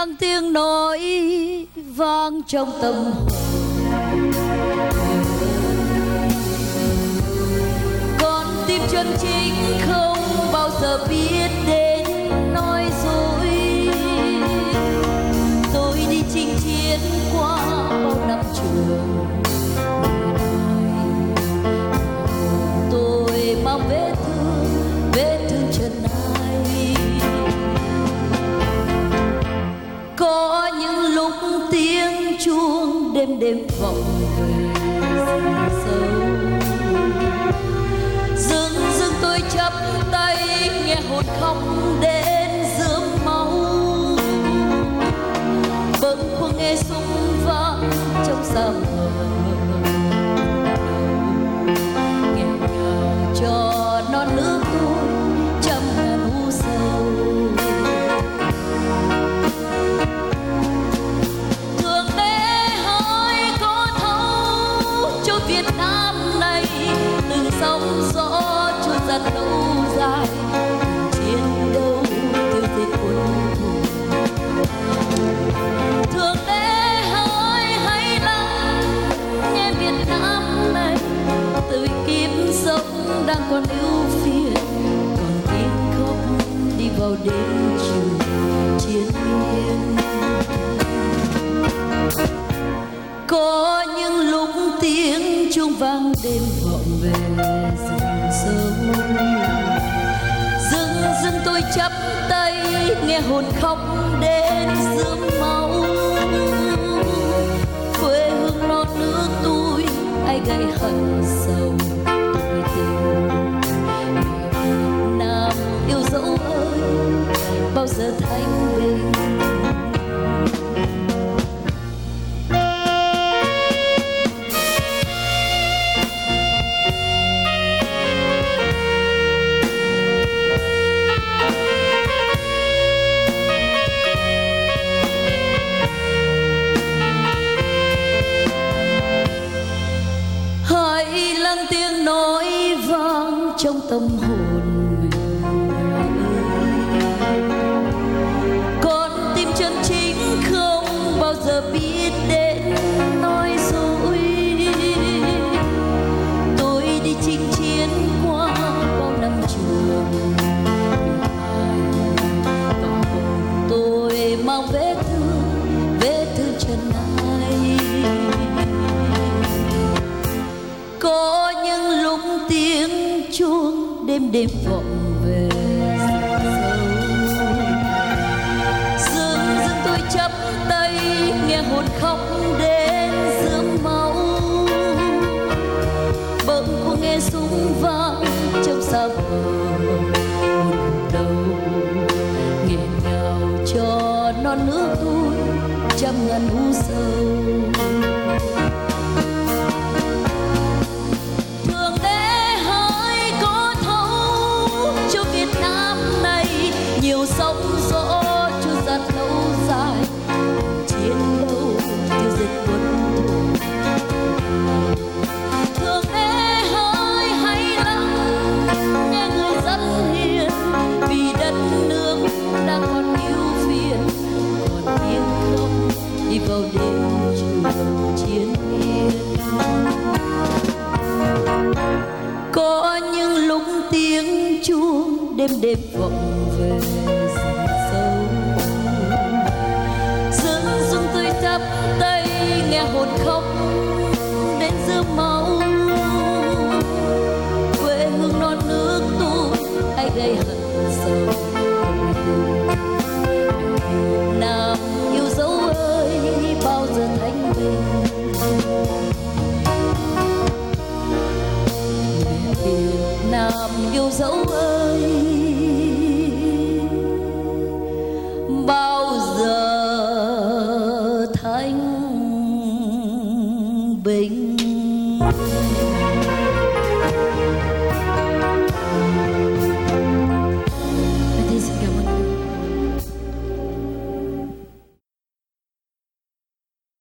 lặng tiếng nói vang trong tâm hồn. Con tim chân chính không bao giờ biết đến nói dối. Tôi đi chinh chiến qua bao năm trường, tôi mang vết thương trần ai. Có những lúc tiếng chuông đêm đêm vọng về rừng sâu, dưng tôi chắp tay nghe hồn khóc đến rướm máu. Bỗng khuâng nghe súng vang trong xa mờ, nghẹn ngào cho non nước tôi trăm ngàn u sầu. Thường để hỏi có thấu cho Việt Nam này từng sóng gió trôi dạt lâu dài, chiến đấu tiêu diệt quân thù. Thường để hỏi hay lắng nghe Việt Nam này từ kiếp sống đang còn ưu phiền, còn tiếng khóc đi vào đêm trường chiến miên. Có những lúc tiếng chuông vang đêm vọng về rừng sâu, dưng tôi chắp tay nghe hồn khóc đến rướm máu. Quê hương non nước tôi ai gây hận sầu tôi tình. Việt Nam yêu dấu ơi bao giờ thanh bình. Tiếng nói vang trong tâm hồn mình. Con tim chân chính không bao giờ biết đến nói dối. Tôi đi chinh chiến qua bao năm trường, và hồn tôi mang vết thương trần ai. Có những lúc tiếng chuông đêm đêm vọng về sâu, dưng tôi chắp tay nghe hồn khóc đến rướm máu. Bỗng cô nghe súng vang trong xa bờ, buồn đầu nghẹn ngào cho non nước tôi trăm ngàn u sầu. Nhiều sóng gió trôi dạt lâu dài, chiến đấu tiêu diệt quân thù. Thường để hỏi hay lắng nghe người dân hiền, vì đất nước đang còn ưu phiền, còn tiếng khóc đi vào đêm trường chiến miên. Có những lúc tiếng chuông đêm đêm vọng về rừng sâu, dưng tôi chắp tay nghe hồn khóc đến rướm máu. Quê hương non nước tôi ai gây hận sầu Việt Nam yêu dấu ơi bao giờ thanh bình. Việt Nam yêu dấu ơi bao giờ thanh bình.